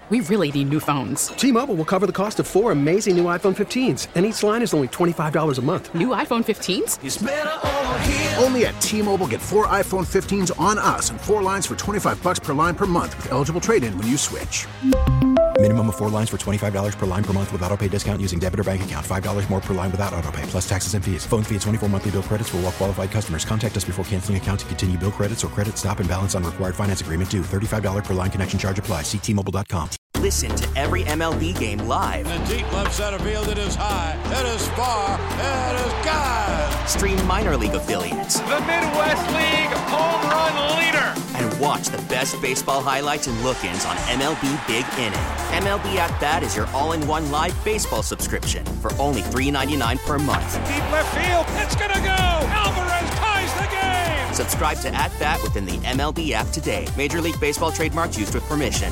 We really need new phones. T-Mobile will cover the cost of 4 amazing new iPhone 15s, and each line is only $25 a month. New iPhone 15s? It's better over here. Only at T-Mobile, get 4 iPhone 15s on us and 4 lines for $25 per line per month with eligible trade-in when you switch. Minimum of 4 lines for $25 per line per month with autopay discount using debit or bank account. $5 more per line without autopay, plus taxes and fees. Phone fee at 24 monthly bill credits for well-qualified customers. Contact us before canceling account to continue bill credits or credit stop and balance on required finance agreement due. $35 per line connection charge applies. See T-Mobile.com. Listen to every MLB game live. In the deep left center field, it is high, it is far, it is gone. Stream minor league affiliates. The Midwest League home run leader. And watch the best baseball highlights and look-ins on MLB Big Inning. MLB At Bat is your all-in-one live baseball subscription for only $3.99 per month. Deep left field, it's gonna go. Alvarez ties the game. Subscribe to At Bat within the MLB app today. Major League Baseball trademarks used with permission.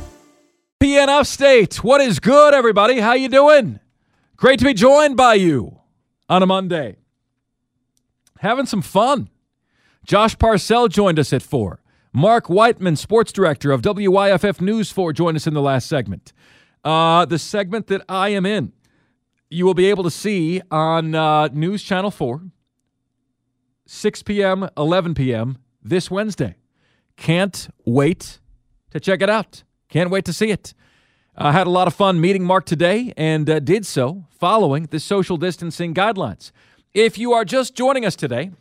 PNF State, what is good, everybody? How you doing? Great to be joined by you on a Monday. Having some fun. Josh Parcell joined us at 4. Mark Whiteman, sports director of WYFF News 4, joined us in the last segment. The segment that I am in, you will be able to see on News Channel 4, 6 p.m., 11 p.m. this Wednesday. Can't wait to check it out. Can't wait to see it. I had a lot of fun meeting Mark today and did so following the social distancing guidelines. If you are just joining us today,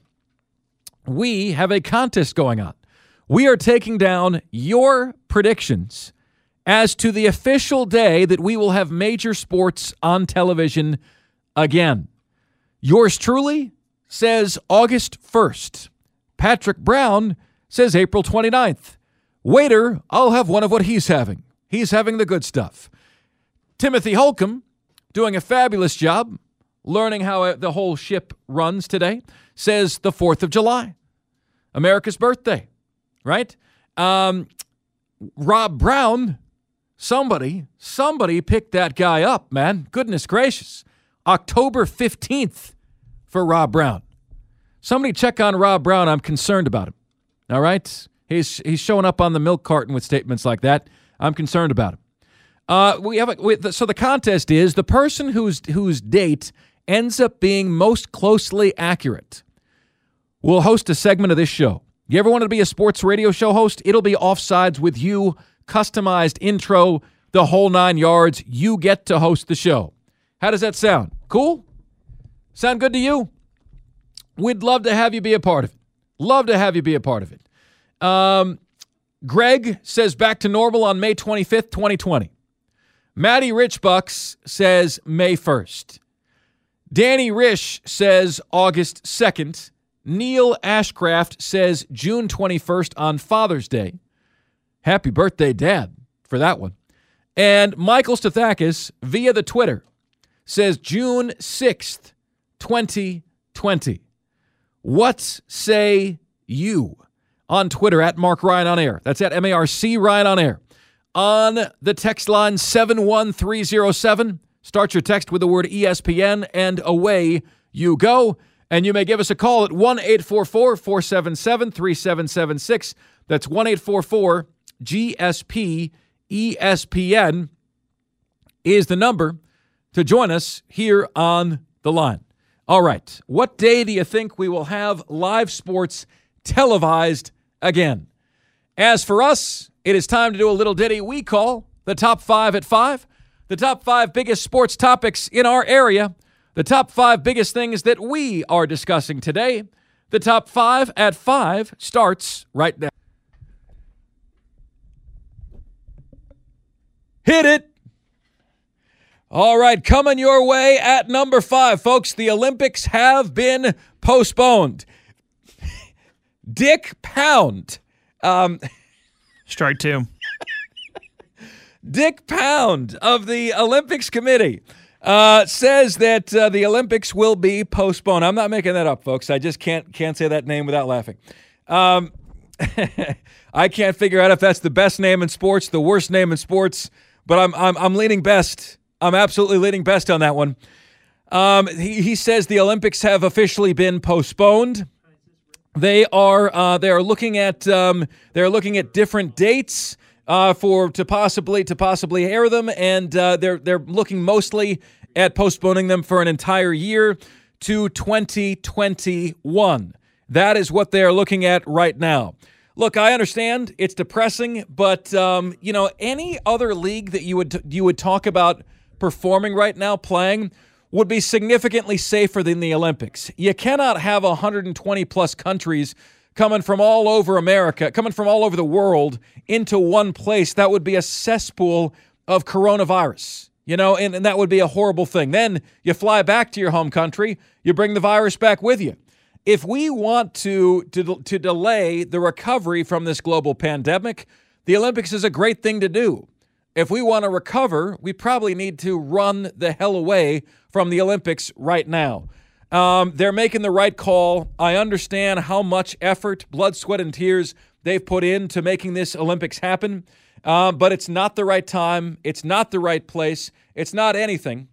we have a contest going on. We are taking down your predictions as to the official day that we will have major sports on television again. Yours truly says August 1st. Patrick Brown says April 29th. Waiter, I'll have one of what he's having. He's having the good stuff. Timothy Holcomb, doing a fabulous job, learning how the whole ship runs today, says the 4th of July, America's birthday, right? Rob Brown, somebody picked that guy up, man. Goodness gracious. October 15th for Rob Brown. Somebody check on Rob Brown. I'm concerned about him. All right? He's showing up on the milk carton with statements like that. I'm concerned about him. So the contest is the person whose date ends up being most closely accurate will host a segment of this show. You ever wanted to be a sports radio show host? It'll be Offsides with you, customized intro, the whole 9 yards. You get to host the show. How does that sound? Cool? Sound good to you? We'd love to have you be a part of it. Love to have you be a part of it. Greg says back to normal on May 25th, 2020. Matty Richbucks says May 1st. Danny Rish says August 2nd. Neil Ashcraft says June 21st on Father's Day. Happy birthday, Dad, for that one. And Michael Stathakis, via the Twitter, says June 6th, 2020. What say you? On Twitter, at Mark Ryan on Air. That's at MARC Ryan on Air. On the text line 71307, start your text with the word ESPN, and away you go. And you may give us a call at 1-844-477-3776. That's 1-844-GSP-ESPN is the number to join us here on the line. All right. What day do you think we will have live sports televised again? As for us, it is time to do a little ditty we call the Top 5 at 5. The top 5 biggest sports topics in our area. The top 5 biggest things that we are discussing today. The Top 5 at 5 starts right now. Hit it. All right, coming your way at number 5, folks. The Olympics have been postponed. Dick Pound. Strike 2. Dick Pound of the Olympics Committee says that the Olympics will be postponed. I'm not making that up, folks. I just can't say that name without laughing. I can't figure out if that's the best name in sports, the worst name in sports, but I'm leaning best. I'm absolutely leaning best on that one. He says the Olympics have officially been postponed. They are looking at different dates. to possibly air them, and they're looking mostly at postponing them for an entire year to 2021. That is what they are looking at right now. Look, I understand it's depressing, but any other league that you would talk about performing right now, playing, would be significantly safer than the Olympics. You cannot have 120 plus countries coming from all over America, coming from all over the world into one place. That would be a cesspool of coronavirus, and that would be a horrible thing. Then you fly back to your home country, you bring the virus back with you. If we want to delay the recovery from this global pandemic, the Olympics is a great thing to do. If we want to recover, we probably need to run the hell away from the Olympics right now. They're making the right call. I understand how much effort, blood, sweat, and tears they've put into making this Olympics happen, but it's not the right time. It's not the right place. It's not anything,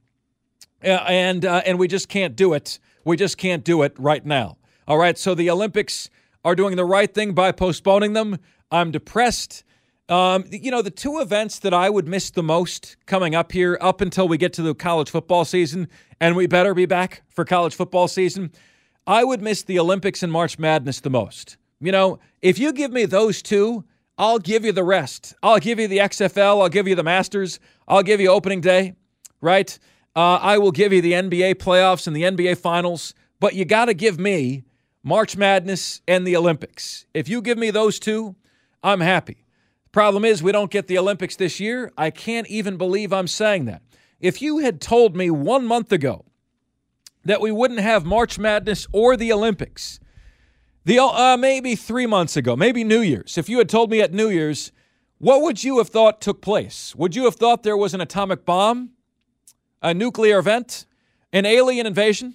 and we just can't do it. We just can't do it right now. All right, so the Olympics are doing the right thing by postponing them. I'm depressed. The two events that I would miss the most coming up here, up until we get to the college football season, and we better be back for college football season, I would miss the Olympics and March Madness the most. If you give me those two, I'll give you the rest. I'll give you the XFL. I'll give you the Masters. I'll give you opening day, right? I will give you the NBA playoffs and the NBA finals, but you got to give me March Madness and the Olympics. If you give me those two, I'm happy. Problem is, we don't get the Olympics this year. I can't even believe I'm saying that. If you had told me 1 month ago that we wouldn't have March Madness or the Olympics, maybe 3 months ago, maybe New Year's, if you had told me at New Year's, what would you have thought took place? Would you have thought there was an atomic bomb, a nuclear event, an alien invasion,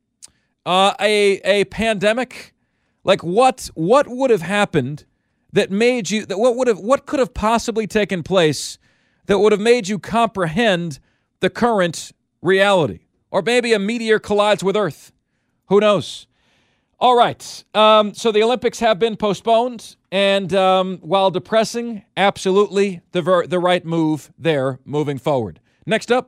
a pandemic? Like what would have happened that made you, what could have possibly taken place that would have made you comprehend the current reality? Or maybe a meteor collides with Earth. Who knows? All right. So the Olympics have been postponed, and while depressing, absolutely the right move there moving forward. Next up.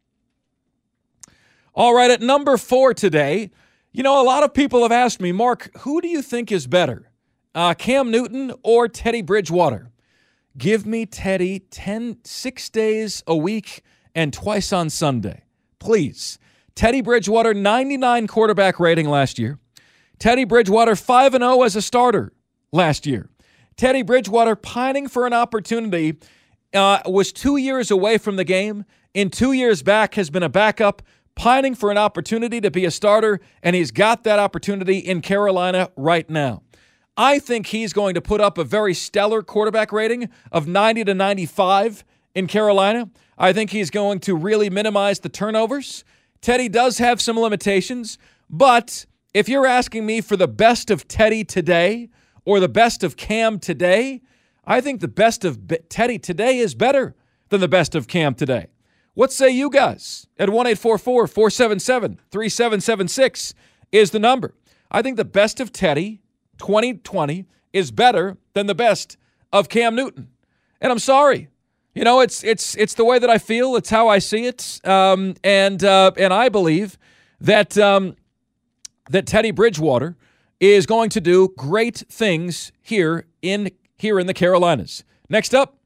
All right, at number 4 today, a lot of people have asked me, Mark, who do you think is better? Cam Newton or Teddy Bridgewater? Give me Teddy 6 days a week and twice on Sunday. Please. Teddy Bridgewater, 99 quarterback rating last year. Teddy Bridgewater, 5-0 as a starter last year. Teddy Bridgewater, pining for an opportunity, was 2 years away from the game. In 2 years back, has been a backup, pining for an opportunity to be a starter, and he's got that opportunity in Carolina right now. I think he's going to put up a very stellar quarterback rating of 90 to 95 in Carolina. I think he's going to really minimize the turnovers. Teddy does have some limitations, but if you're asking me for the best of Teddy today or the best of Cam today, I think the best of Teddy today is better than the best of Cam today. What say you guys? At 1-844-477-3776 is the number. I think the best of Teddy 2020 is better than the best of Cam Newton. And I'm sorry. It's the way that I feel. It's how I see it. And I believe that that Teddy Bridgewater is going to do great things here in the Carolinas. Next up.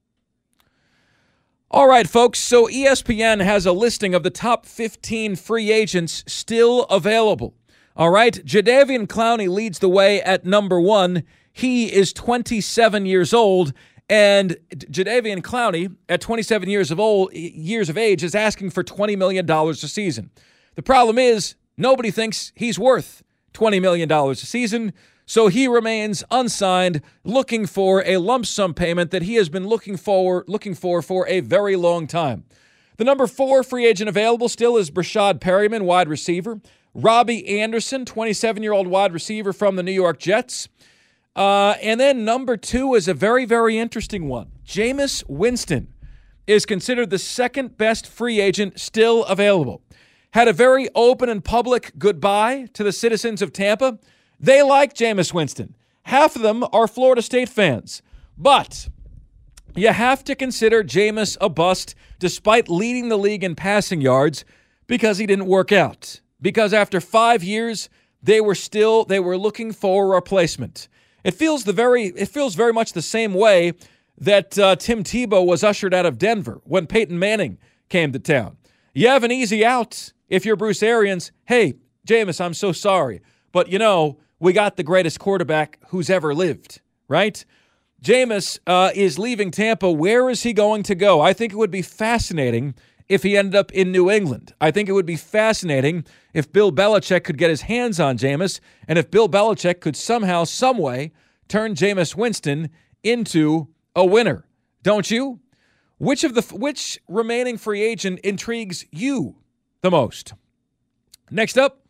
All right, folks, so ESPN has a listing of the top 15 free agents still available. All right, Jadeveon Clowney leads the way at number 1. He is 27 years old, and Jadeveon Clowney, at 27 years of age, is asking for $20 million a season. The problem is nobody thinks he's worth $20 million a season, so he remains unsigned, looking for a lump sum payment that he has been looking for a very long time. The number 4 free agent available still is Brashad Perryman, wide receiver. Robbie Anderson, 27-year-old wide receiver from the New York Jets. And then number 2 is a very, very interesting one. Jameis Winston is considered the second best free agent still available. Had a very open and public goodbye to the citizens of Tampa. They like Jameis Winston. Half of them are Florida State fans. But you have to consider Jameis a bust despite leading the league in passing yards because he didn't work out. Because after 5 years, they were looking for a replacement. It feels very much the same way that Tim Tebow was ushered out of Denver when Peyton Manning came to town. You have an easy out if you're Bruce Arians. Hey, Jameis, I'm so sorry, but we got the greatest quarterback who's ever lived, right? Jameis is leaving Tampa. Where is he going to go? I think it would be fascinating if he ended up in New England. I think it would be fascinating if Bill Belichick could get his hands on Jameis, and if Bill Belichick could somehow, some way, turn Jameis Winston into a winner. Don't you? Which remaining free agent intrigues you the most? Next up,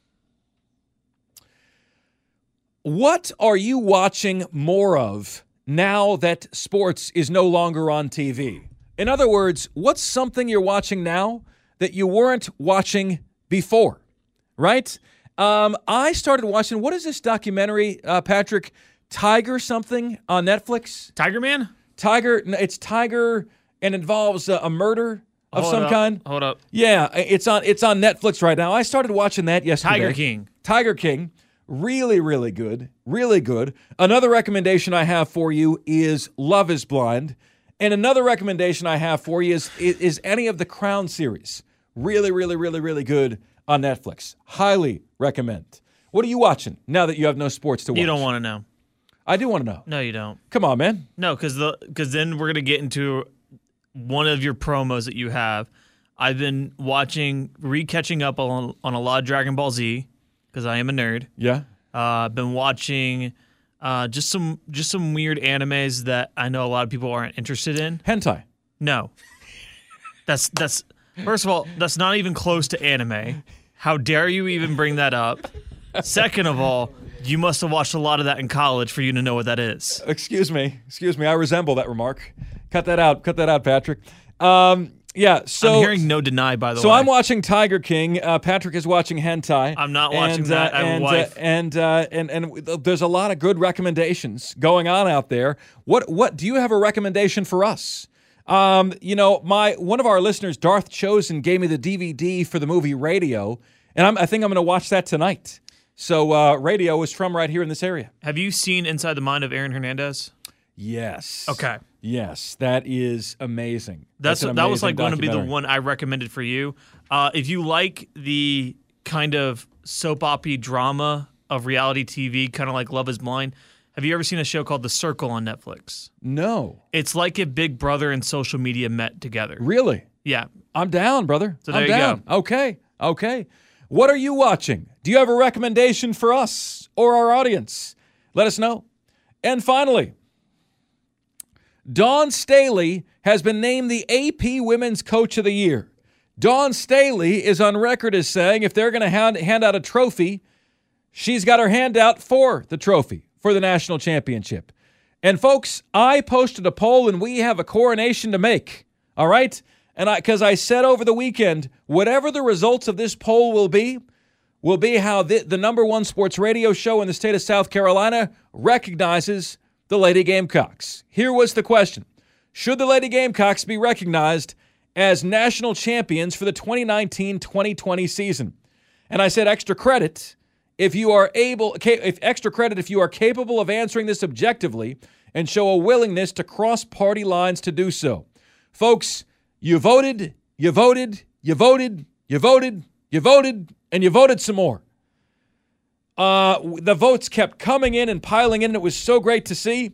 what are you watching more of now that sports is no longer on TV? In other words, what's something you're watching now that you weren't watching before, right? I started watching, what is this documentary, Patrick? Tiger something on Netflix? Tiger Man? It's Tiger and involves a murder of some kind. Hold up. Yeah, it's on Netflix right now. I started watching that yesterday. Tiger King. Really, really good. Really good. Another recommendation I have for you is Love is Blind. And another recommendation I have for you is any of the Crown series. Really, really, really, really good on Netflix. Highly recommend. What are you watching now that you have no sports to watch? You don't want to know. I do want to know. No, you don't. Come on, man. No, because then we're going to get into one of your promos that you have. I've been catching up on a lot of Dragon Ball Z because I am a nerd. Yeah. I've been watching just some weird animes that I know a lot of people aren't interested in. Hentai. No. That's first of all, that's not even close to anime. How dare you even bring that up? Second of all, you must have watched a lot of that in college for you to know what that is. Excuse me. I resemble that remark. Cut that out, Patrick. Yeah, so I'm hearing no deny, by the way. So I'm watching Tiger King. Patrick is watching hentai. I'm not watching that. I have a wife. And there's a lot of good recommendations going on out there. What do you have a recommendation for us? One of our listeners, Darth Chosen, gave me the DVD for the movie Radio, and I think I'm going to watch that tonight. So Radio is from right here in this area. Have you seen Inside the Mind of Aaron Hernandez? Yes. Okay. Yes, that is amazing. That was like going to be the one I recommended for you. If you like the kind of soap opera drama of reality TV, kind of like Love is Blind, have you ever seen a show called The Circle on Netflix? No. It's like if Big Brother and social media met together. Really? Yeah. I'm down, brother. So there I'm you down. go. Okay. What are you watching? Do you have a recommendation for us or our audience? Let us know. And finally, Dawn Staley has been named the AP Women's Coach of the Year. Dawn Staley is on record as saying if they're going to hand out a trophy, she's got her hand out for the trophy for the national championship. And folks, I posted a poll and we have a coronation to make, all right? And because I said over the weekend, whatever the results of this poll will be how the number one sports radio show in the state of South Carolina recognizes the Lady Gamecocks. Here was the question. Should the Lady Gamecocks be recognized as national champions for the 2019-2020 season? And I said extra credit if you are capable of answering this objectively and show a willingness to cross party lines to do so. Folks, you voted, and you voted some more. The votes kept coming in and piling in. And it was so great to see.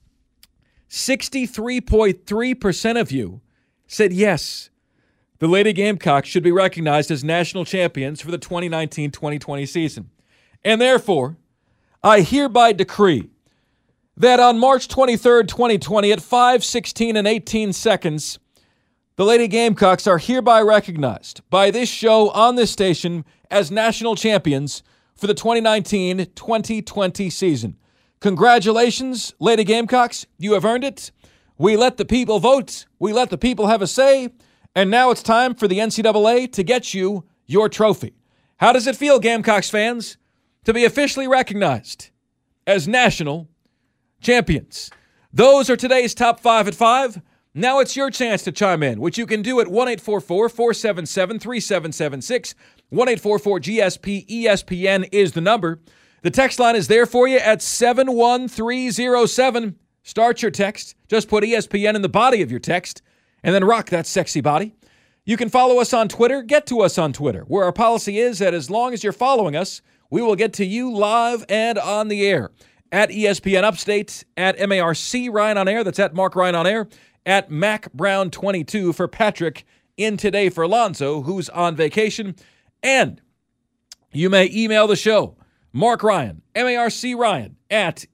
63.3% of you said yes, the Lady Gamecocks should be recognized as national champions for the 2019-2020 season. And therefore, I hereby decree that on March 23rd, 2020, at 5:16 and 18 seconds, the Lady Gamecocks are hereby recognized by this show on this station as national champions for the 2019-2020 season. Congratulations, Lady Gamecocks. You have earned it. We let the people vote. We let the people have a say. And now it's time for the NCAA to get you your trophy. How does it feel, Gamecocks fans, to be officially recognized as national champions? Those are today's top 5 at 5. Now it's your chance to chime in, which you can do at 1-844-477-3776. 1-844-GSP-ESPN is the number. The text line is there for you at 71307. Start your text. Just put ESPN in the body of your text, and then rock that sexy body. You can follow us on Twitter. Get to us on Twitter, where our policy is that as long as you're following us, we will get to you live and on the air. At ESPN Upstate, at MARC Ryan on air. That's at Mark Ryan on air. At Mac Brown 22 for Patrick, in today for Lonzo, who's on vacation. And you may email the show, Mark Ryan, MARC Ryan, at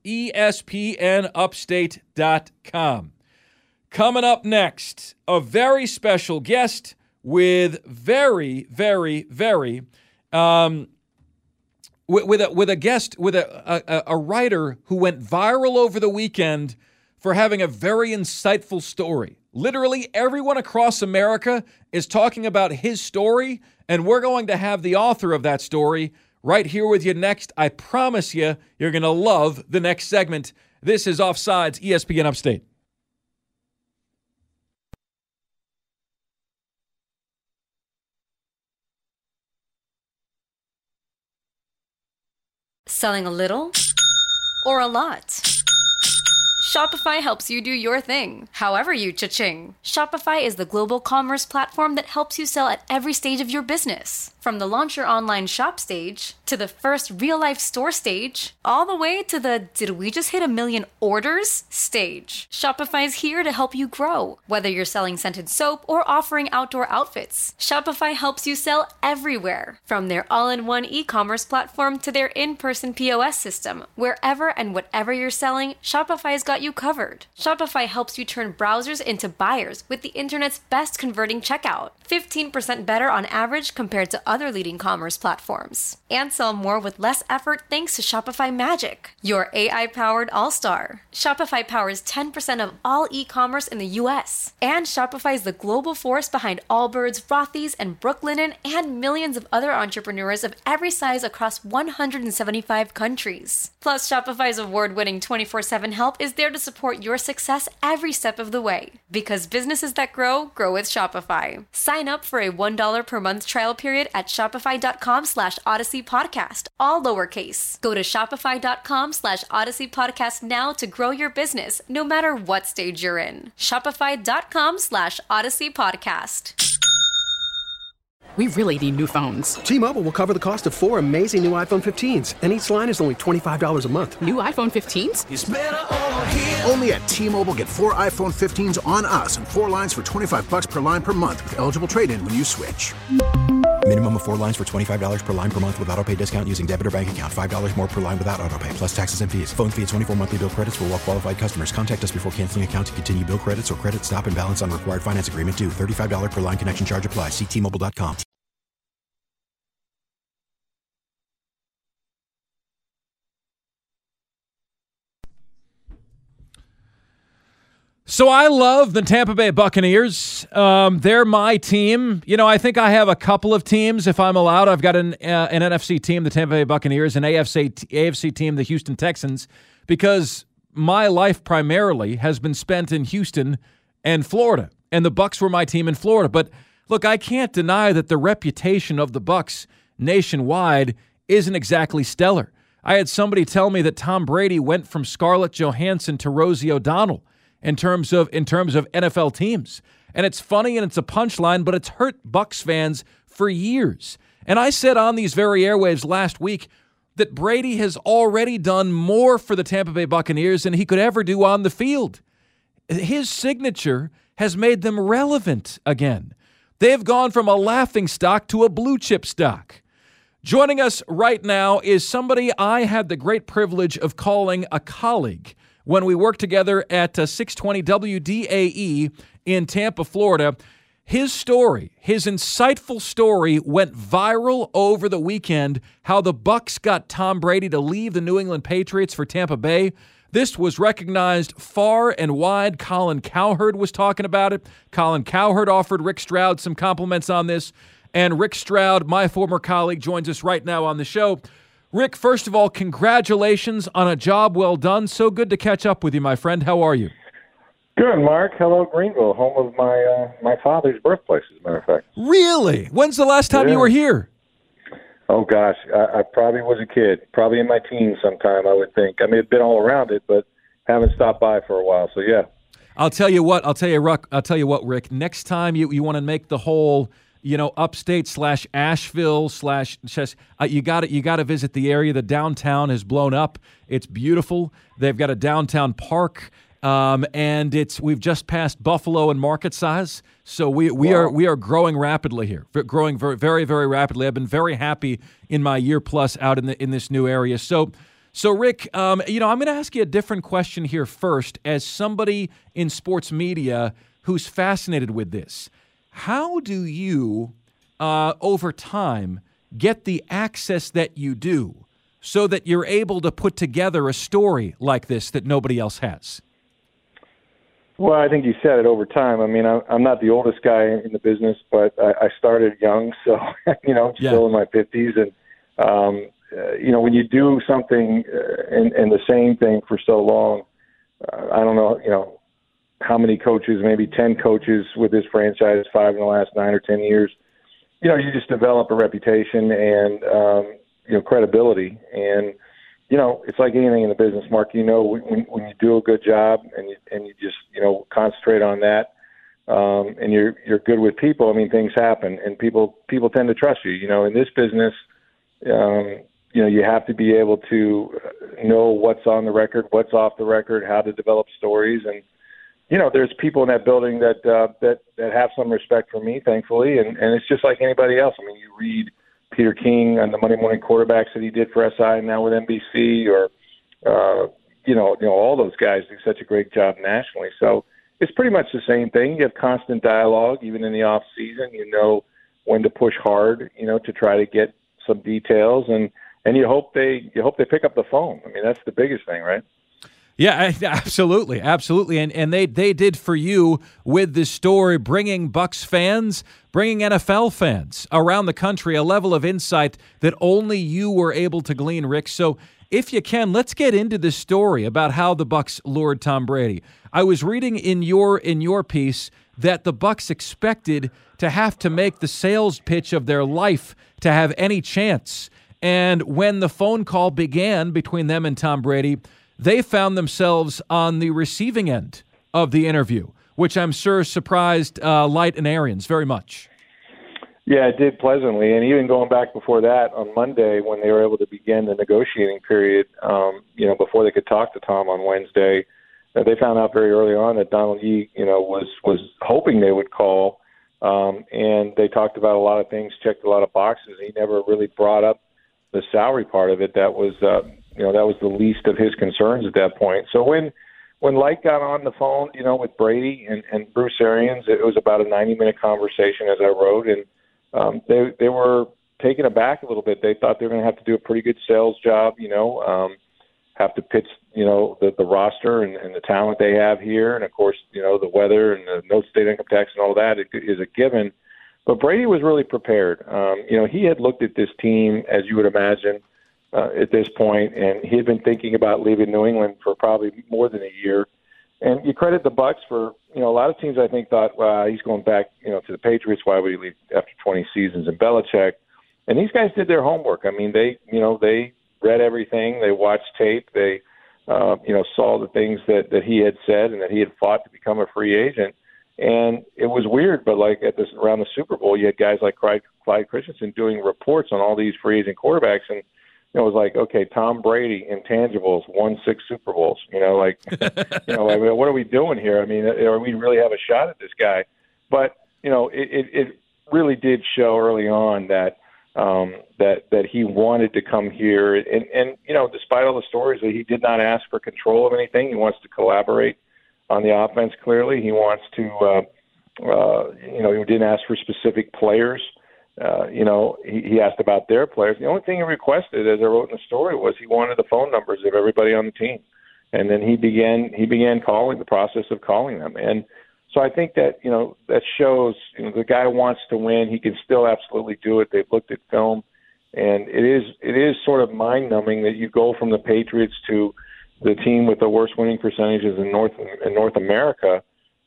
ESPNUpstate.com. Coming up next, a very special guest with a writer who went viral over the weekend for having a very insightful story. Literally everyone across America is talking about his story, and we're going to have the author of that story right here with you next. I promise you, you're going to love the next segment. This is Offsides, ESPN Upstate. Selling a little or a lot? Shopify helps you do your thing, however you cha-ching. Shopify is the global commerce platform that helps you sell at every stage of your business. From the launch your online shop stage, to the first real-life store stage, all the way to the did we just hit 1 million orders stage. Shopify is here to help you grow. Whether you're selling scented soap or offering outdoor outfits, Shopify helps you sell everywhere. From their all-in-one e-commerce platform to their in-person POS system, wherever and whatever you're selling, Shopify's got you covered. Shopify helps you turn browsers into buyers with the internet's best converting checkout. 15% better on average compared to other leading commerce platforms. And sell more with less effort thanks to Shopify Magic, your AI-powered all-star. Shopify powers 10% of all e-commerce in the U.S. And Shopify is the global force behind Allbirds, Rothy's, and Brooklinen, and millions of other entrepreneurs of every size across 175 countries. Plus, Shopify's award-winning 24/7 help is there to support your success every step of the way. Because businesses that grow, grow with Shopify. Sign up for a $1 per month trial period at shopify.com/Odyssey Podcast, all lowercase. Go to shopify.com/Odyssey Podcast now to grow your business, no matter what stage you're in. Shopify.com/Odyssey Podcast. We really need new phones. T-Mobile will cover the cost of 4 amazing new iPhone 15s, and each line is only $25 a month. New iPhone 15s? It's better over here. Only at T-Mobile, get 4 iPhone 15s on us and 4 lines for $25 per line per month with eligible trade-in when you switch. Minimum of 4 lines for $25 per line per month with autopay discount using debit or bank account. $5 more per line without autopay, plus taxes and fees. Phone fee at 24 monthly bill credits for well-qualified customers. Contact us before canceling account to continue bill credits or credit stop and balance on required finance agreement due. $35 per line connection charge applies. See T-Mobile.com. So I love the Tampa Bay Buccaneers. They're my team. You know, I think I have a couple of teams, if I'm allowed. I've got an NFC team, the Tampa Bay Buccaneers, an AFC team, the Houston Texans, because my life primarily has been spent in Houston and Florida, and the Bucs were my team in Florida. But look, I can't deny that the reputation of the Bucs nationwide isn't exactly stellar. I had somebody tell me that Tom Brady went from Scarlett Johansson to Rosie O'Donnell in terms of NFL teams. And it's funny and it's a punchline, but it's hurt Bucs fans for years. And I said on these very airwaves last week that Brady has already done more for the Tampa Bay Buccaneers than he could ever do on the field. His signature has made them relevant again. They've gone from a laughing stock to a blue chip stock. Joining us right now is somebody I had the great privilege of calling a colleague when we worked together at 620 WDAE in Tampa, Florida. His story, his insightful story, went viral over the weekend, how the Bucs got Tom Brady to leave the New England Patriots for Tampa Bay. This was recognized far and wide. Colin Cowherd was talking about it. Colin Cowherd offered Rick Stroud some compliments on this. And Rick Stroud, my former colleague, joins us right now on the show. Rick, first of all, congratulations on a job well done. So good to catch up with you, my friend. How are you? Good, Mark. Hello, Greenville, home of my father's birthplace, as a matter of fact. Really? When's the last time you were here? Oh, gosh. I probably was a kid, probably in my teens sometime, I would think. I mean, I've been all around it, but haven't stopped by for a while, so yeah. I'll tell you what, Rick. Next time you want to make the whole, upstate / Asheville / you got to visit the area. The downtown has blown up. It's beautiful. They've got a downtown park. And we've just passed Buffalo in market size, so we are growing rapidly here, growing very, very, very rapidly. I've been very happy in my year plus out in this new area. So Rick, I'm going to ask you a different question here first, as somebody in sports media who's fascinated with this. How do you, over time, get the access that you do, so that you're able to put together a story like this that nobody else has? Well, I think you said it over time. I mean, I'm not the oldest guy in the business, but I started young, so, still in my 50s. And, when you do something and the same thing for so long, I don't know, how many coaches, maybe 10 coaches with this franchise, 5 in the last 9 or 10 years, you just develop a reputation and, credibility. And, it's like anything in the business, Mark. When you do a good job and you just concentrate on that, and you're good with people. I mean, things happen, and people tend to trust you. In this business, you have to be able to know what's on the record, what's off the record, how to develop stories, and there's people in that building that have some respect for me, thankfully, and it's just like anybody else. I mean, you read Peter King on the Monday Morning Quarterbacks that he did for SI and now with NBC, or all those guys do such a great job nationally. So it's pretty much the same thing. You have constant dialogue, even in the off season. You know when to push hard, to try to get some details, and you hope they pick up the phone. I mean, that's the biggest thing, right? Yeah, absolutely. And they did for you with this story, bringing Bucs fans, bringing NFL fans around the country, a level of insight that only you were able to glean, Rick. So if you can, let's get into this story about how the Bucs lured Tom Brady. I was reading in your piece that the Bucs expected to have to make the sales pitch of their life to have any chance. And when the phone call began between them and Tom Brady, they found themselves on the receiving end of the interview, which I'm sure surprised Light and Arians very much. Yeah, it did pleasantly. And even going back before that, on Monday, when they were able to begin the negotiating period, before they could talk to Tom on Wednesday, they found out very early on that Donald Yee, was hoping they would call. And they talked about a lot of things, checked a lot of boxes. He never really brought up the salary part of it. That was that was the least of his concerns at that point. So when Light got on the phone, with Brady and Bruce Arians, it was about a 90-minute conversation, as I wrote, and they were taken aback a little bit. They thought they were going to have to do a pretty good sales job, have to pitch, the roster and the talent they have here, and of course, the weather and the no state income tax and all that is a given. But Brady was really prepared. He had looked at this team, as you would imagine, at this point, and he had been thinking about leaving New England for probably more than a year. And you credit the Bucs for, a lot of teams I think thought, well, he's going back, to the Patriots. Why would he leave after 20 seasons in Belichick? And these guys did their homework. I mean, they read everything. They watched tape. They, saw the things that he had said and that he had fought to become a free agent. And it was weird, but around the Super Bowl, you had guys like Clyde Christensen doing reports on all these free agent quarterbacks, and it was like, okay, Tom Brady, intangibles, won 6 Super Bowls. I mean, what are we doing here? I mean, are we really have a shot at this guy? But it really did show early on that he wanted to come here, and despite all the stories, that he did not ask for control of anything. He wants to collaborate on the offense. Clearly, he wants to. He didn't ask for specific players. He asked about their players. The only thing he requested, as I wrote in the story, was he wanted the phone numbers of everybody on the team. And then he began calling, the process of calling them. And so I think that, that shows, the guy wants to win. He can still absolutely do it. They've looked at film, and it is sort of mind-numbing that you go from the Patriots to the team with the worst winning percentages in North America.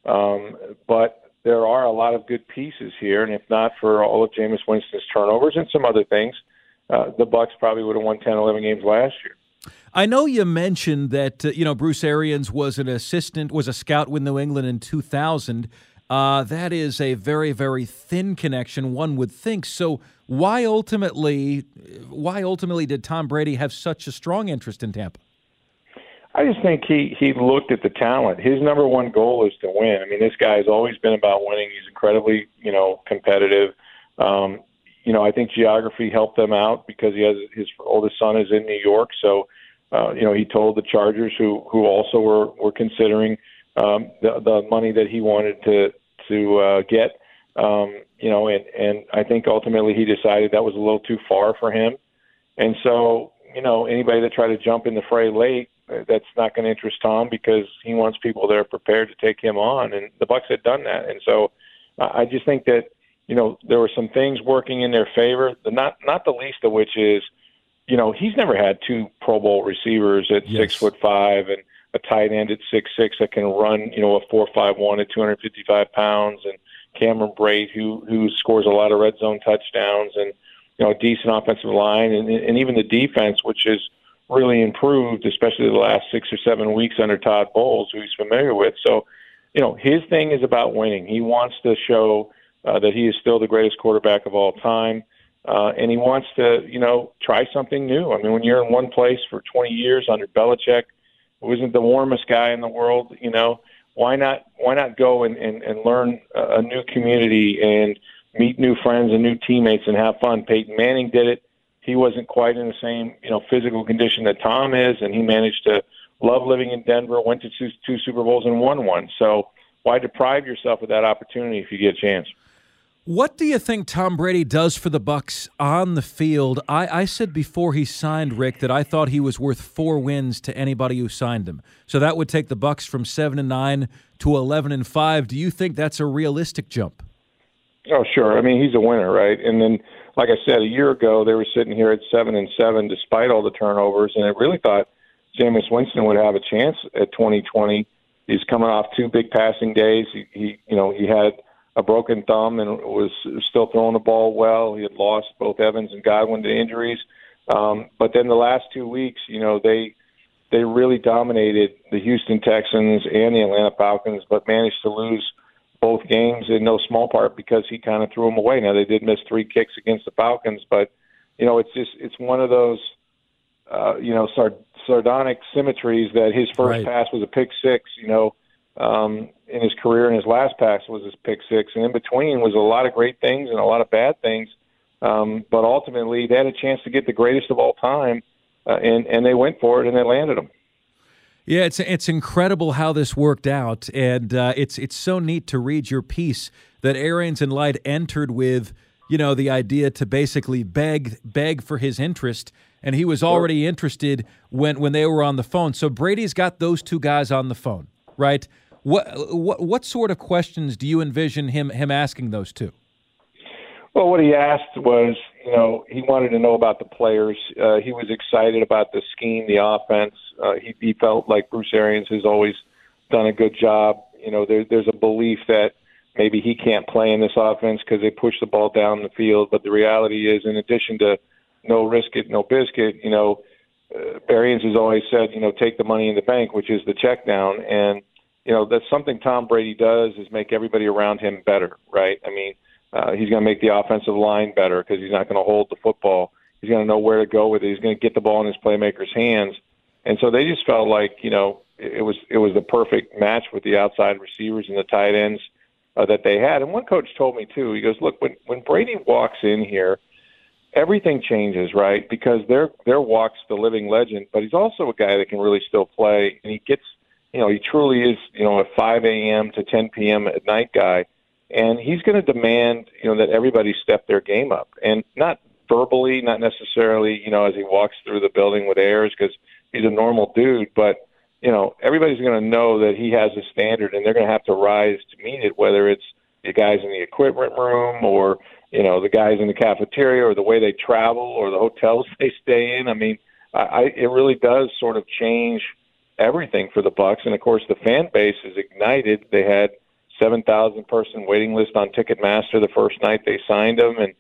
But there are a lot of good pieces here, and if not for all of Jameis Winston's turnovers and some other things, the Bucs probably would have won 10, 11 games last year. I know you mentioned that Bruce Arians was a scout with New England in 2000. That is a very, very thin connection, one would think. So why ultimately did Tom Brady have such a strong interest in Tampa? I just think he looked at the talent. His number one goal is to win. I mean, this guy has always been about winning. He's incredibly, competitive. I think geography helped them out because his oldest son is in New York. So, he told the Chargers, who also were considering the money that he wanted to get. And I think ultimately he decided that was a little too far for him. And so, anybody that tried to jump in the fray late, that's not going to interest Tom because he wants people that are prepared to take him on, and the Bucs had done that. And so I just think that there were some things working in their favor. Not the least of which is he's never had two Pro Bowl receivers at 6'5" and a tight end at 6'6" that can run a 4.51 at 255 pounds, and Cameron Brate who scores a lot of red zone touchdowns, and a decent offensive line, and even the defense, which is really improved, especially the last 6 or 7 weeks under Todd Bowles, who he's familiar with. So, his thing is about winning. He wants to show that he is still the greatest quarterback of all time, and he wants to, try something new. I mean, when you're in one place for 20 years under Belichick, who isn't the warmest guy in the world, why not go and learn a new community and meet new friends and new teammates and have fun? Peyton Manning did it. He wasn't quite in the same, physical condition that Tom is, and he managed to love living in Denver, went to two Super Bowls and won one. So why deprive yourself of that opportunity if you get a chance? What do you think Tom Brady does for the Bucs on the field? I said before he signed, Rick, that I thought he was worth 4 wins to anybody who signed him. So that would take the Bucs from 7-9 to 11-5. Do you think that's a realistic jump? Oh, sure. I mean, he's a winner, right? And then, like I said, a year ago, they were sitting here at 7-7 despite all the turnovers, and I really thought Jameis Winston would have a chance at 2020. He's coming off 2 big passing days. He had a broken thumb and was still throwing the ball well. He had lost both Evans and Godwin to injuries. But then the last 2 weeks, they really dominated the Houston Texans and the Atlanta Falcons, but managed to lose both games in no small part because he kind of threw them away. Now, they did miss 3 kicks against the Falcons, but, it's one of those, sardonic symmetries that his first pass was a pick six, in his career, and his last pass was his pick six. And in between was a lot of great things and a lot of bad things. But ultimately, they had a chance to get the greatest of all time, and they went for it, and they landed him. Yeah, it's incredible how this worked out, and it's so neat to read your piece that Arians and Light entered with, the idea to basically beg for his interest, and he was already interested when they were on the phone. So Brady's got those 2 guys on the phone, right? What sort of questions do you envision him asking those 2? Well, what he asked was, he wanted to know about the players. He was excited about the scheme, the offense. He felt like Bruce Arians has always done a good job. There's a belief that maybe he can't play in this offense because they push the ball down the field. But the reality is, in addition to no risk it, no biscuit, Arians has always said, take the money in the bank, which is the check down. And, that's something Tom Brady does, is make everybody around him better, right? I mean, he's going to make the offensive line better because he's not going to hold the football. He's going to know where to go with it. He's going to get the ball in his playmakers' hands. And so they just felt like, it was the perfect match with the outside receivers and the tight ends that they had. And one coach told me, too, he goes, look, when Brady walks in here, everything changes, right? Because there walks the living legend, but he's also a guy that can really still play. And he gets, he truly is, a 5 a.m. to 10 p.m. at night guy. And he's going to demand, that everybody step their game up. And not verbally, not necessarily, as he walks through the building with airs, because he's a normal dude. But, everybody's going to know that he has a standard, and they're going to have to rise to meet it, whether it's the guys in the equipment room or, the guys in the cafeteria or the way they travel or the hotels they stay in. I mean, it really does sort of change everything for the Bucs. And of course, the fan base is ignited. They had 7,000 person waiting list on Ticketmaster the first night they signed him, and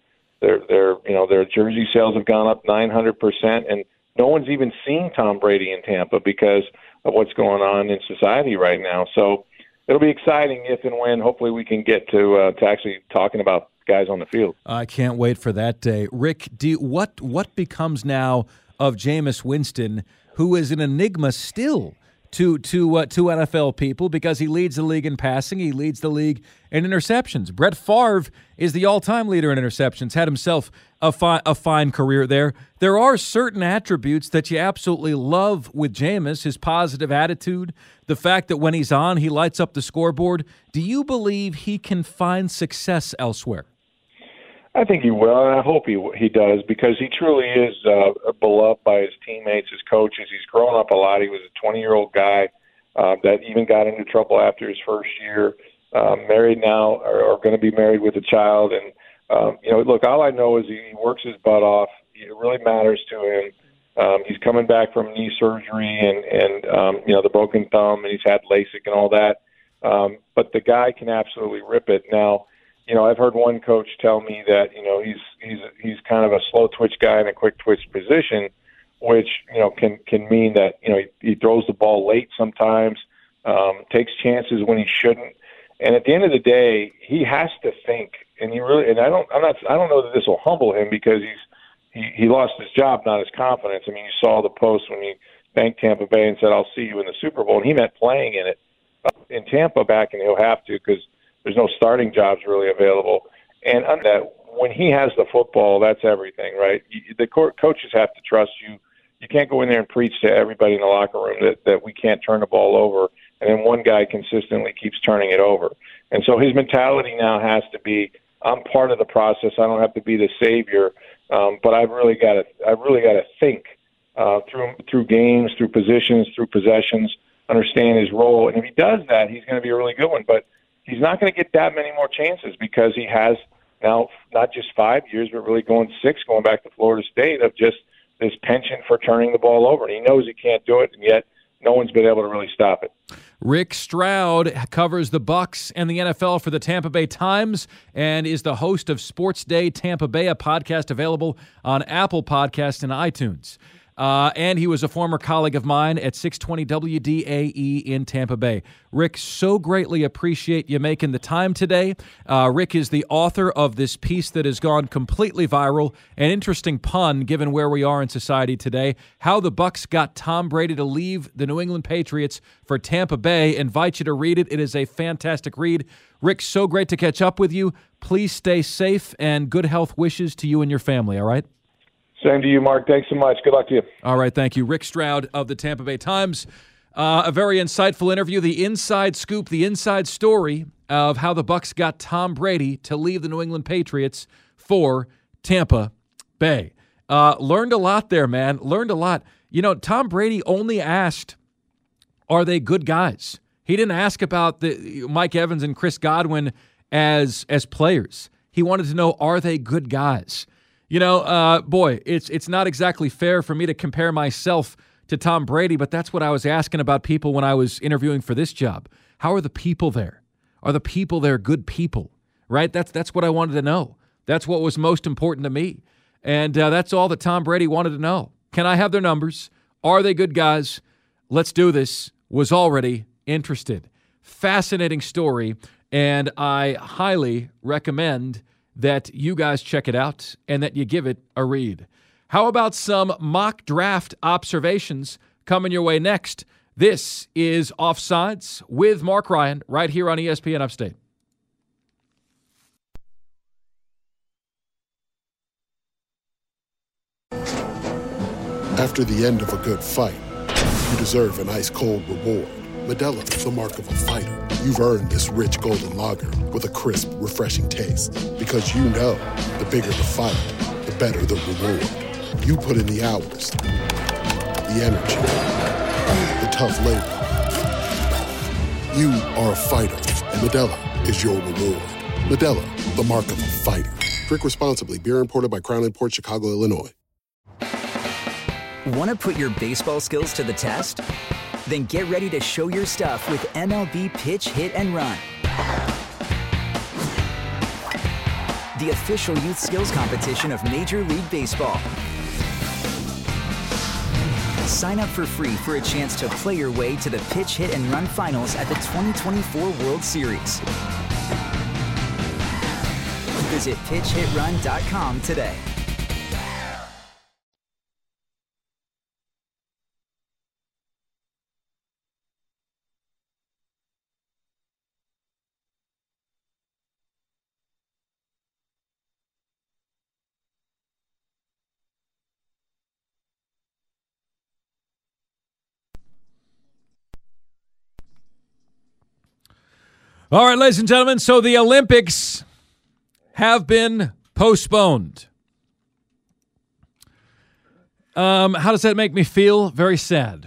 their jersey sales have gone up 900%. And no one's even seen Tom Brady in Tampa because of what's going on in society right now. So it'll be exciting if and when hopefully we can get to actually talking about guys on the field. I can't wait for that day. Rick, what becomes now of Jameis Winston, who is an enigma still to NFL people because he leads the league in passing, he leads the league in interceptions. Brett Favre is the all-time leader in interceptions, had himself a fine career there. There are certain attributes that you absolutely love with Jameis, his positive attitude, the fact that when he's on, he lights up the scoreboard. Do you believe he can find success elsewhere? I think he will, and I hope he does, because he truly is beloved by his teammates, his coaches. He's grown up a lot. He was a 20-year-old guy that even got into trouble after his first year. Married now, or going to be married with a child. And, look, all I know is he works his butt off. It really matters to him. He's coming back from knee surgery and the broken thumb, and he's had LASIK and all that. But the guy can absolutely rip it. Now, I've heard one coach tell me that, he's kind of a slow twitch guy in a quick twitch position, which, can mean that, he throws the ball late sometimes, takes chances when he shouldn't. And at the end of the day, he has to think, and I don't know that this will humble him because he lost his job, not his confidence. I mean, you saw the post when he thanked Tampa Bay and said, "I'll see you in the Super Bowl," and he meant playing in it in Tampa back, and he'll have to because there's no starting jobs really available. And under that, when he has the football, that's everything, right? The coaches have to trust you. You can't go in there and preach to everybody in the locker room that we can't turn the ball over, and then one guy consistently keeps turning it over. And so his mentality now has to be, I'm part of the process. I don't have to be the savior, but I've really got to think through games, through positions, through possessions, understand his role. And if he does that, he's going to be a really good one. But he's not going to get that many more chances because he has now not just 5 years, but really going 6, going back to Florida State, of just this penchant for turning the ball over. And he knows he can't do it, and yet no one's been able to really stop it. Rick Stroud covers the Bucs and the NFL for the Tampa Bay Times and is the host of Sports Day Tampa Bay, a podcast available on Apple Podcasts and iTunes. And he was a former colleague of mine at 620 WDAE in Tampa Bay. Rick, so greatly appreciate you making the time today. Rick is the author of this piece that has gone completely viral. An interesting pun, given where we are in society today. How the Bucs got Tom Brady to leave the New England Patriots for Tampa Bay. Invite you to read it. It is a fantastic read. Rick, so great to catch up with you. Please stay safe, and good health wishes to you and your family, all right? Same to you, Mark. Thanks so much. Good luck to you. All right, thank you. Rick Stroud of the Tampa Bay Times. A very insightful interview, the inside scoop, the inside story of how the Bucs got Tom Brady to leave the New England Patriots for Tampa Bay. Learned a lot there, man. Learned a lot. Tom Brady only asked, are they good guys? He didn't ask about the Mike Evans and Chris Godwin as players. He wanted to know, are they good guys? Boy, it's not exactly fair for me to compare myself to Tom Brady, but that's what I was asking about people when I was interviewing for this job. How are the people there? Are the people there good people? Right? That's what I wanted to know. That's what was most important to me. And that's all that Tom Brady wanted to know. Can I have their numbers? Are they good guys? Let's do this. Was already interested. Fascinating story, and I highly recommend that you guys check it out and that you give it a read. How about some mock draft observations coming your way next? This is Offsides with Mark Ryan right here on ESPN Upstate. After the end of a good fight, you deserve an ice-cold reward. Modelo is the mark of a fighter. You've earned this rich golden lager with a crisp, refreshing taste. Because you know, the bigger the fight, the better the reward. You put in the hours, the energy, the tough labor. You are a fighter, and Modelo is your reward. Modelo, the mark of a fighter. Drink responsibly. Beer imported by Crown Imports, Chicago, Illinois. Want to put your baseball skills to the test? Then get ready to show your stuff with MLB Pitch, Hit, and Run. The official youth skills competition of Major League Baseball. Sign up for free for a chance to play your way to the Pitch, Hit, and Run finals at the 2024 World Series. Visit pitchhitrun.com today. All right, ladies and gentlemen, so the Olympics have been postponed. How does that make me feel? Very sad.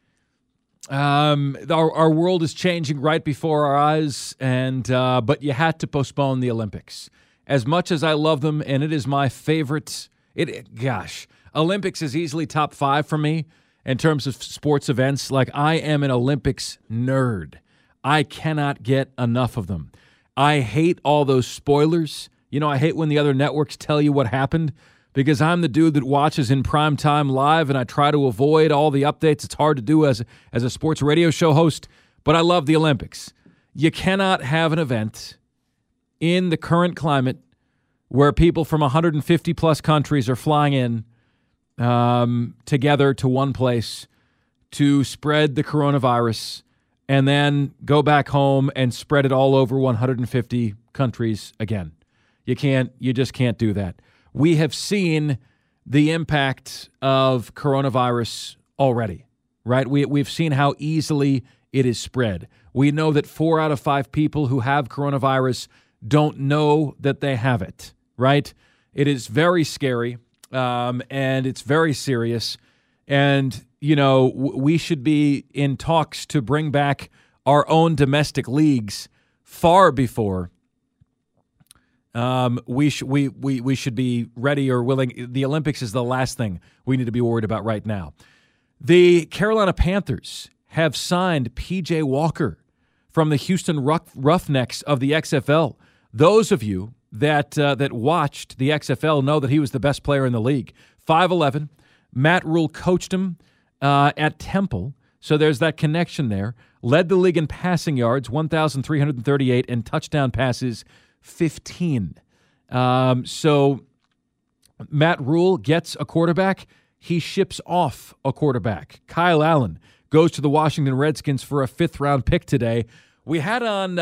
Our world is changing right before our eyes, and but you had to postpone the Olympics. As much as I love them, and it is my favorite, Olympics is easily top 5 for me in terms of sports events. Like, I am an Olympics nerd. I cannot get enough of them. I hate all those spoilers. You know, I hate when the other networks tell you what happened, because I'm the dude that watches in prime time live, and I try to avoid all the updates. It's hard to do as a sports radio show host, but I love the Olympics. You cannot have an event in the current climate where people from 150-plus countries are flying in together to one place to spread the coronavirus and then go back home and spread it all over 150 countries again. You just can't do that. We have seen the impact of coronavirus already, right? We've seen how easily it is spread. We know that 4 out of 5 people who have coronavirus don't know that they have it, right? It is very scary, and it's very serious. And, you know, we should be in talks to bring back our own domestic leagues far before we should be ready or willing. The Olympics is the last thing we need to be worried about right now. The Carolina Panthers have signed P.J. Walker from the Houston Roughnecks of the XFL. Those of you that watched the XFL know that he was the best player in the league. 5'11". Matt Rule coached him at Temple, so there's that connection there. Led the league in passing yards, 1,338, and touchdown passes, 15. So Matt Rule gets a quarterback. He ships off a quarterback. Kyle Allen goes to the Washington Redskins for a 5th-round pick today. We had on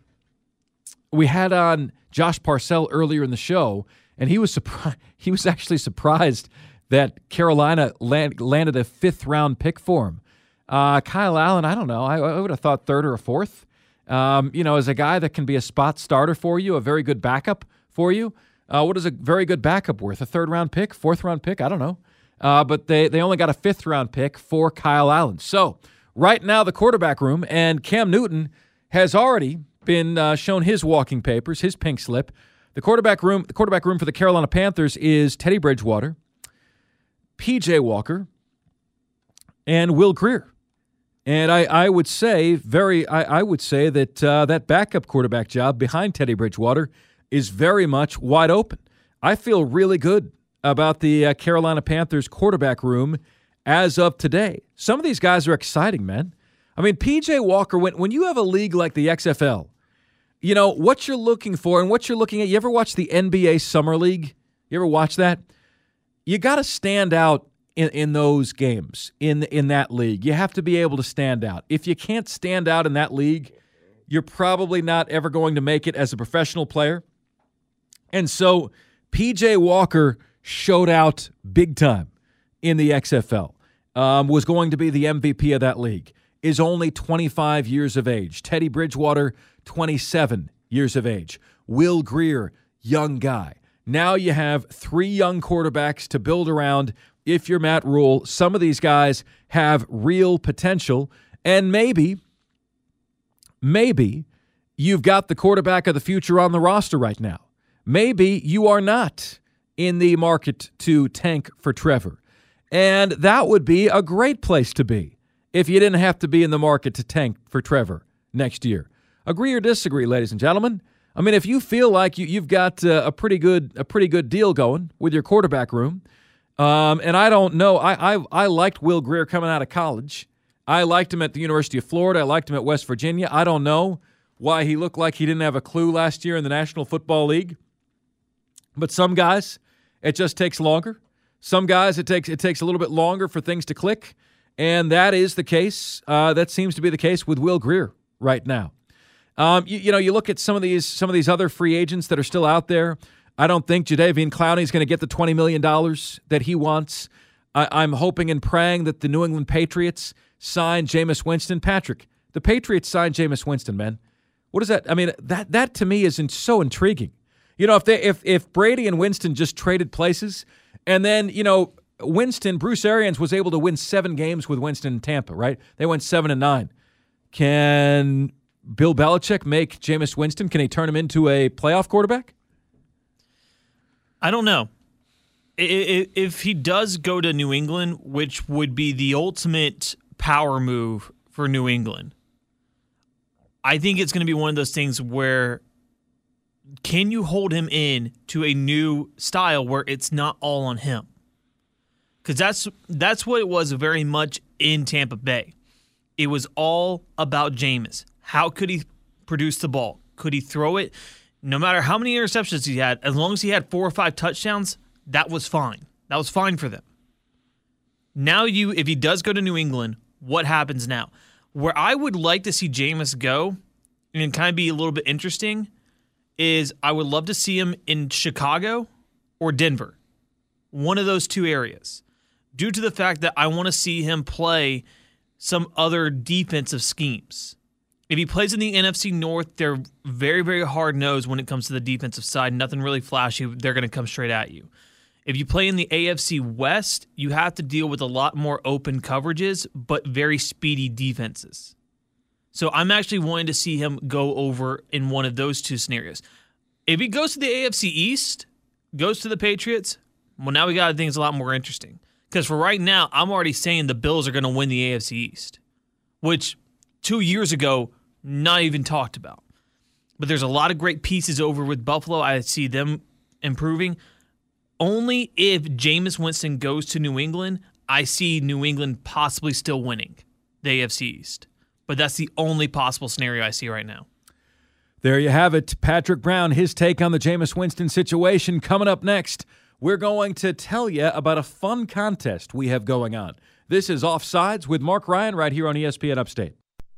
Josh Parcell earlier in the show, and he was surprised. He was actually surprised that Carolina landed a 5th-round pick for him. Kyle Allen, I don't know. I would have thought 3rd or 4th. You know, as a guy that can be a spot starter for you, a very good backup for you. What is a very good backup worth? A 3rd-round pick? 4th-round pick? I don't know. But they only got a 5th-round pick for Kyle Allen. So right now the quarterback room, and Cam Newton has already been shown his walking papers, his pink slip. The quarterback room for the Carolina Panthers is Teddy Bridgewater, P.J. Walker, and Will Grier. And I would say that that backup quarterback job behind Teddy Bridgewater is very much wide open. I feel really good about the Carolina Panthers quarterback room as of today. Some of these guys are exciting, man. I mean, P.J. Walker, when you have a league like the XFL, you know, what you're looking for and what you're looking at, you ever watch the NBA Summer League? You ever watch that? You got to stand out in those games, in that league. You have to be able to stand out. If you can't stand out in that league, you're probably not ever going to make it as a professional player. And so P.J. Walker showed out big time in the XFL, was going to be the MVP of that league, is only 25 years of age. Teddy Bridgewater, 27 years of age. Will Grier, young guy. Now you have 3 young quarterbacks to build around. If you're Matt Rule, some of these guys have real potential, and maybe you've got the quarterback of the future on the roster right now. Maybe you are not in the market to tank for Trevor, and that would be a great place to be if you didn't have to be in the market to tank for Trevor next year. Agree or disagree, ladies and gentlemen? I mean, if you feel like you've got a pretty good deal going with your quarterback room, and I don't know, I liked Will Grier coming out of college. I liked him at the University of Florida. I liked him at West Virginia. I don't know why he looked like he didn't have a clue last year in the National Football League. But some guys, it just takes longer. Some guys, it takes a little bit longer for things to click, and that is the case. That seems to be the case with Will Grier right now. You look at some of these other free agents that are still out there. I don't think Jadeveon Clowney is going to get the $20 million that he wants. I'm hoping and praying that the New England Patriots sign Jameis Winston. Patrick, the Patriots signed Jameis Winston, man. What is that? I mean, that to me isn't so intriguing. If Brady and Winston just traded places, and then Bruce Arians was able to win 7 games with Winston in Tampa, right? They went 7-9. Can Bill Belichick make Jameis Winston? Can he turn him into a playoff quarterback? I don't know. If he does go to New England, which would be the ultimate power move for New England, I think it's going to be one of those things where can you hold him in to a new style where it's not all on him? Because that's what it was very much in Tampa Bay. It was all about Jameis. How could he produce the ball? Could he throw it? No matter how many interceptions he had, as long as he had 4 or 5 touchdowns, that was fine. That was fine for them. Now if he does go to New England, what happens now? Where I would like to see Jameis go, and kind of be a little bit interesting, is I would love to see him in Chicago or Denver. One of those 2 areas. Due to the fact that I want to see him play some other defensive schemes. If he plays in the NFC North, they're very, very hard-nosed when it comes to the defensive side. Nothing really flashy. They're going to come straight at you. If you play in the AFC West, you have to deal with a lot more open coverages, but very speedy defenses. So I'm actually wanting to see him go over in one of those 2 scenarios. If he goes to the AFC East, goes to the Patriots, well, now we got things a lot more interesting. Because for right now, I'm already saying the Bills are going to win the AFC East, which 2 years ago, not even talked about. But there's a lot of great pieces over with Buffalo. I see them improving. Only if Jameis Winston goes to New England, I see New England possibly still winning the AFC East. But that's the only possible scenario I see right now. There you have it. Patrick Brown, his take on the Jameis Winston situation. Coming up next, we're going to tell you about a fun contest we have going on. This is Offsides with Mark Ryan right here on ESPN Upstate.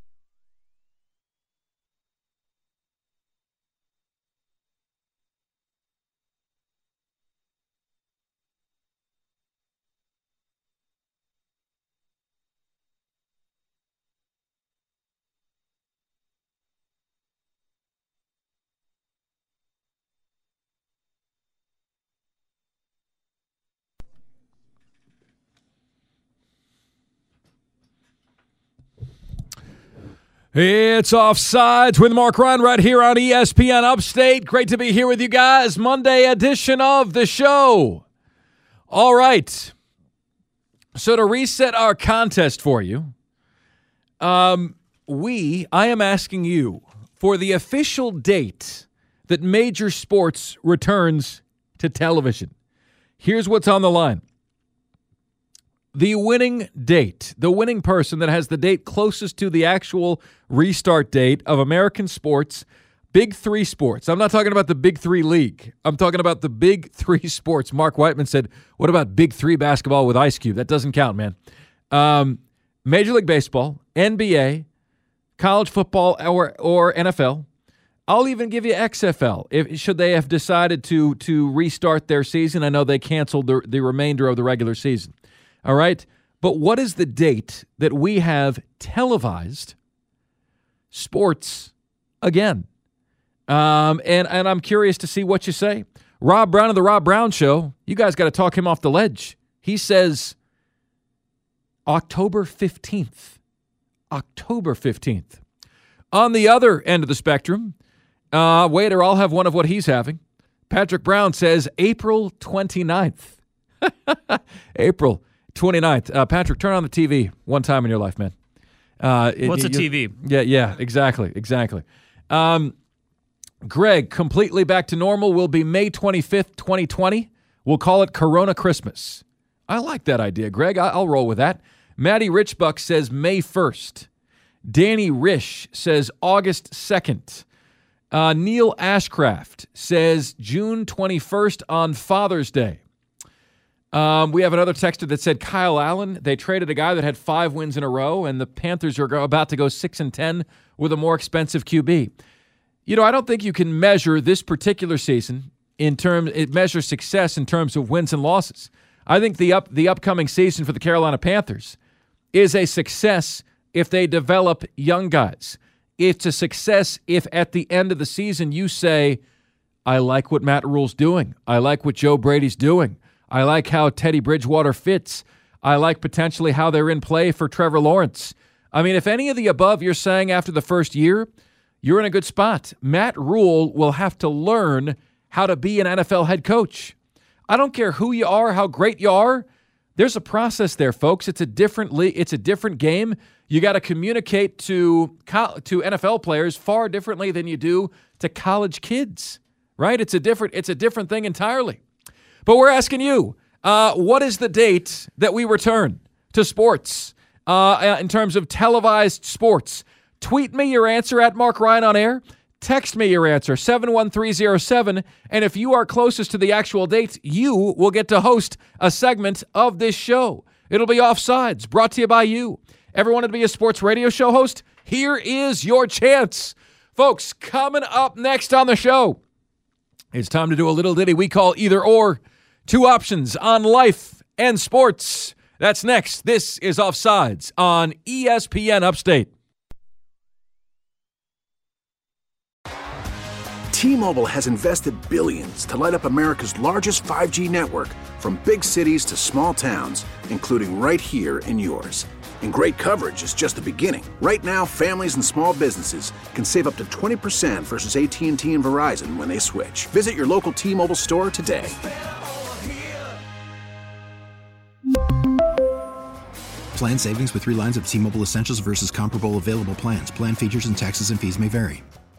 It's Offsides with Mark Ryan right here on ESPN Upstate. Great to be here with you guys. Monday edition of the show. All right. So to reset our contest for you, I am asking you for the official date that major sports returns to television. Here's what's on the line. The winning date, the winning person that has the date closest to the actual restart date of American sports, Big 3 sports. I'm not talking about the Big 3 league. I'm talking about the Big 3 sports. Mark Whiteman said, what about Big 3 basketball with Ice Cube? That doesn't count, man. Major League Baseball, NBA, college football, or NFL. I'll even give you XFL. Should they have decided to restart their season? I know they canceled the remainder of the regular season. All right? But what is the date that we have televised sports again? And I'm curious to see what you say. Rob Brown of the Rob Brown Show, you guys got to talk him off the ledge. He says October 15th. October 15th. On the other end of the spectrum, waiter, I'll have one of what he's having. Patrick Brown says April 29th. April 29th. Patrick, turn on the TV one time in your life, man. What's a TV? Yeah, exactly. Greg, completely back to normal will be May 25th, 2020. We'll call it Corona Christmas. I like that idea, Greg. I'll roll with that. Maddie Richbuck says May 1st. Danny Rish says August 2nd. Neil Ashcraft says June 21st on Father's Day. We have another texter that said Kyle Allen. They traded a guy that had 5 wins in a row, and the Panthers are about to go 6-10 with a more expensive QB. You know, I don't think you can measure this particular season it measures success in terms of wins and losses. I think the upcoming season for the Carolina Panthers is a success if they develop young guys. It's a success if at the end of the season you say, I like what Matt Rule's doing. I like what Joe Brady's doing. I like how Teddy Bridgewater fits. I like potentially how they're in play for Trevor Lawrence. I mean, if any of the above you're saying after the first year, you're in a good spot. Matt Rule will have to learn how to be an NFL head coach. I don't care who you are, how great you are. There's a process there, folks. It's a different game. You got to communicate to NFL players far differently than you do to college kids, right? It's a different thing entirely. But we're asking you, what is the date that we return to sports in terms of televised sports? Tweet me your answer at Mark Ryan on air. Text me your answer, 71307, and if you are closest to the actual date, you will get to host a segment of this show. It'll be Offsides, brought to you by you. Ever wanted to be a sports radio show host? Here is your chance. Folks, coming up next on the show, it's time to do a little ditty we call Either Or. 2 options on life and sports. That's next. This is Offsides on ESPN Upstate. T-Mobile has invested billions to light up America's largest 5G network, from big cities to small towns, including right here in yours. And great coverage is just the beginning. Right now, families and small businesses can save up to 20% versus AT&T and Verizon when they switch. Visit your local T-Mobile store today. Plan savings with 3 lines of T-Mobile Essentials versus comparable available plans. Plan features and taxes and fees may vary.